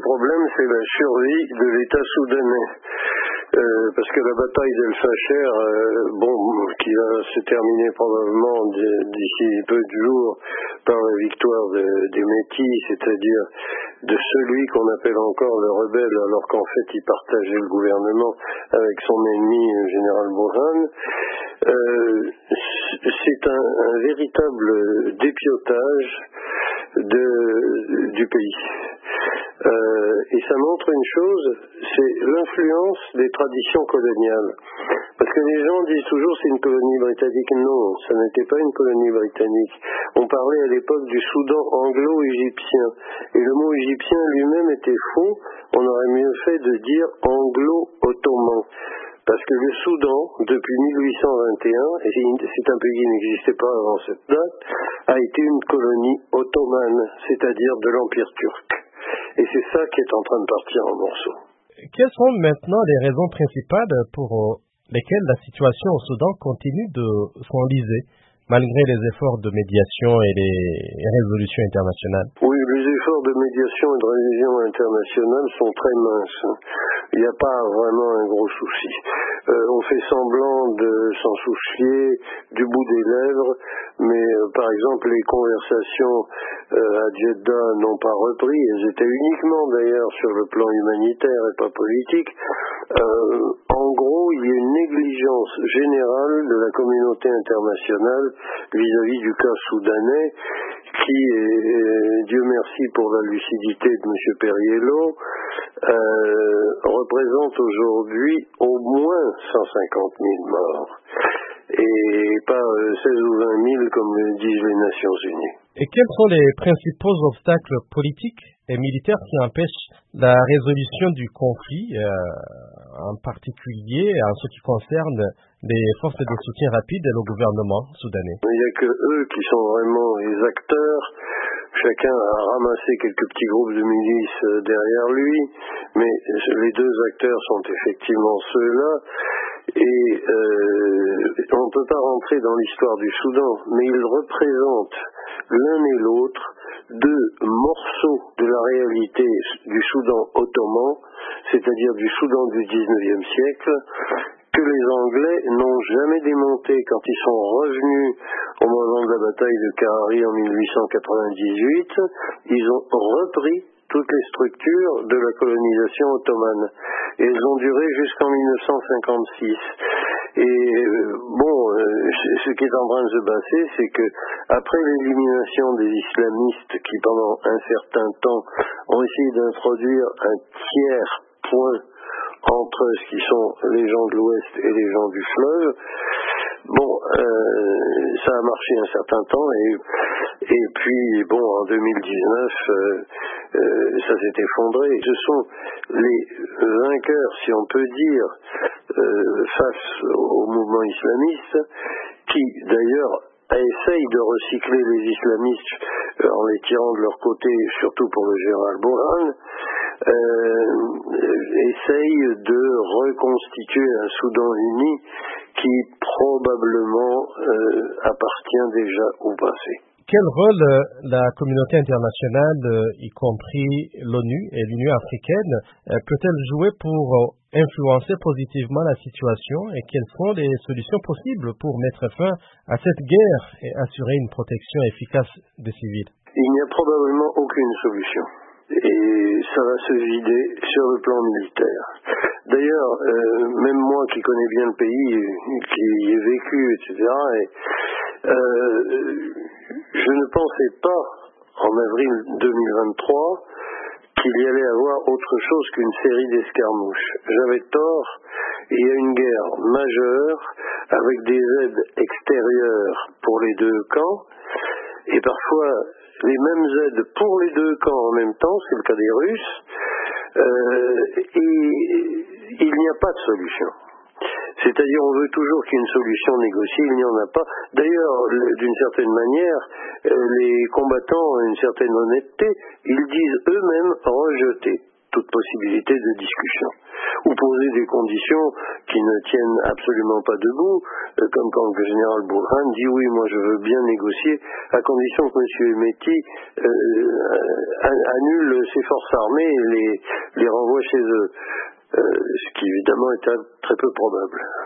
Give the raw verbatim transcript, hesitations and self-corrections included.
problème, c'est la survie de l'État soudanais. Euh, parce que la bataille d'El Fasher, euh, bon, qui va se terminer probablement d'ici peu de jours par la victoire de, des Métis, c'est-à-dire de celui qu'on appelle encore le rebelle, alors qu'en fait il partageait le gouvernement avec son ennemi, le général Burhan, euh, c'est un, un véritable dépiotage de, du pays. Euh, et ça montre une chose, c'est l'influence des traditions coloniales. Parce que les gens disent toujours c'est une colonie britannique. Non, ça n'était pas une colonie britannique. On parlait à l'époque du Soudan anglo-égyptien. Et le mot égyptien lui-même était faux. On aurait mieux fait de dire anglo-ottoman. Parce que le Soudan, depuis mille huit cent vingt et un, et c'est un pays qui n'existait pas avant cette date, a été une colonie ottomane, c'est-à-dire de l'Empire turc. Et c'est ça qui est en train de partir en morceaux. Quelles sont maintenant les raisons principales pour lesquelles la situation au Soudan continue de s'enliser, malgré les efforts de médiation et les résolutions internationales? Oui, les efforts de médiation et de résolution internationale sont très minces. Il n'y a pas vraiment un gros souci. Euh, on fait semblant de s'en soucier du bout des lèvres, mais euh, par exemple les conversations euh, à Jeddah n'ont pas repris. Elles étaient uniquement d'ailleurs sur le plan humanitaire et pas politique. Euh, en gros, il y a une négligence générale de la communauté internationale vis-à-vis du cas soudanais, qui est, Dieu merci pour la lucidité de M. Perriello, euh, représente aujourd'hui au moins cent cinquante mille morts, et pas seize ou vingt mille comme le disent les Nations Unies. Et quels sont les principaux obstacles politiques et militaires qui empêchent la résolution du conflit, euh, en particulier en ce qui concerne les forces de soutien rapide et le gouvernement soudanais? Il n'y a que eux qui sont vraiment les acteurs. Chacun a ramassé quelques petits groupes de milices derrière lui, mais les deux acteurs sont effectivement ceux-là. Et euh, on ne peut pas rentrer dans l'histoire du Soudan, mais ils représentent l'un et l'autre deux morceaux de la réalité du Soudan ottoman, c'est-à-dire du Soudan du dix-neuvième siècle, que les Anglais n'ont jamais démonté quand ils sont revenus au moment de la bataille de Karari en mille huit cent quatre-vingt-dix-huit. Ils ont repris toutes les structures de la colonisation ottomane. Et elles ont duré jusqu'en mille neuf cent cinquante-six. Et euh, bon, euh, ce qui est en train de se passer, c'est que après l'élimination des islamistes qui pendant un certain temps ont essayé d'introduire un tiers point entre ce qui sont les gens de l'Ouest et les gens du fleuve, bon, euh, ça a marché un certain temps, et, et puis, bon, en deux mille dix-neuf, euh, euh, ça s'est effondré. Ce sont les vainqueurs, si on peut dire, euh, face au mouvement islamiste, qui, d'ailleurs, essayent de recycler les islamistes euh, en les tirant de leur côté, surtout pour le général Burhan, euh, essayent de reconstituer un Soudan uni qui probablement euh, appartient déjà au passé. Quel rôle euh, la communauté internationale, euh, y compris l'ONU et l'Union africaine, euh, peut-elle jouer pour euh, influencer positivement la situation, et quelles sont les solutions possibles pour mettre fin à cette guerre et assurer une protection efficace des civils? Il n'y a probablement aucune solution. Et ça va se vider sur le plan militaire. D'ailleurs, euh, même moi qui connais bien le pays, qui y ai vécu, et cetera, et, euh, je ne pensais pas, en avril deux mille vingt-trois, qu'il y allait avoir autre chose qu'une série d'escarmouches. J'avais tort, il y a une guerre majeure, avec des aides extérieures pour les deux camps, et parfois les mêmes aides pour les deux camps en même temps, c'est le cas des Russes, euh, et il n'y a pas de solution. C'est-à-dire, on veut toujours qu'il y ait une solution négociée, il n'y en a pas. D'ailleurs, d'une certaine manière, les combattants ont une certaine honnêteté, ils disent eux-mêmes rejeter toute possibilité de discussion. Ou poser des conditions qui ne tiennent absolument pas debout, euh, comme quand le général Burhan dit oui, moi je veux bien négocier, à condition que M. Hemeti euh, annule ses forces armées et les, les renvoie chez eux. Euh, ce qui évidemment est très peu probable.